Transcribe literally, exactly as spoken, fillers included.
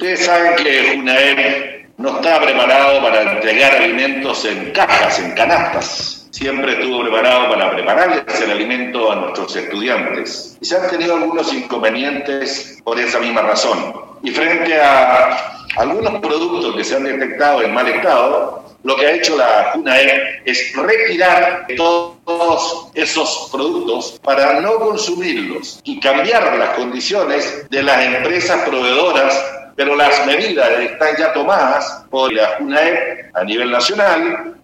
Ustedes saben que Junaep no está preparado para entregar alimentos en cajas, en canastas. Siempre estuvo preparado para prepararles el alimento a nuestros estudiantes. Y se han tenido algunos inconvenientes por esa misma razón. Y frente a algunos productos que se han detectado en mal estado, lo que ha hecho la Junaep es retirar todos esos productos para no consumirlos y cambiar las condiciones de las empresas proveedoras, pero las medidas están ya tomadas por la Junaep a nivel nacional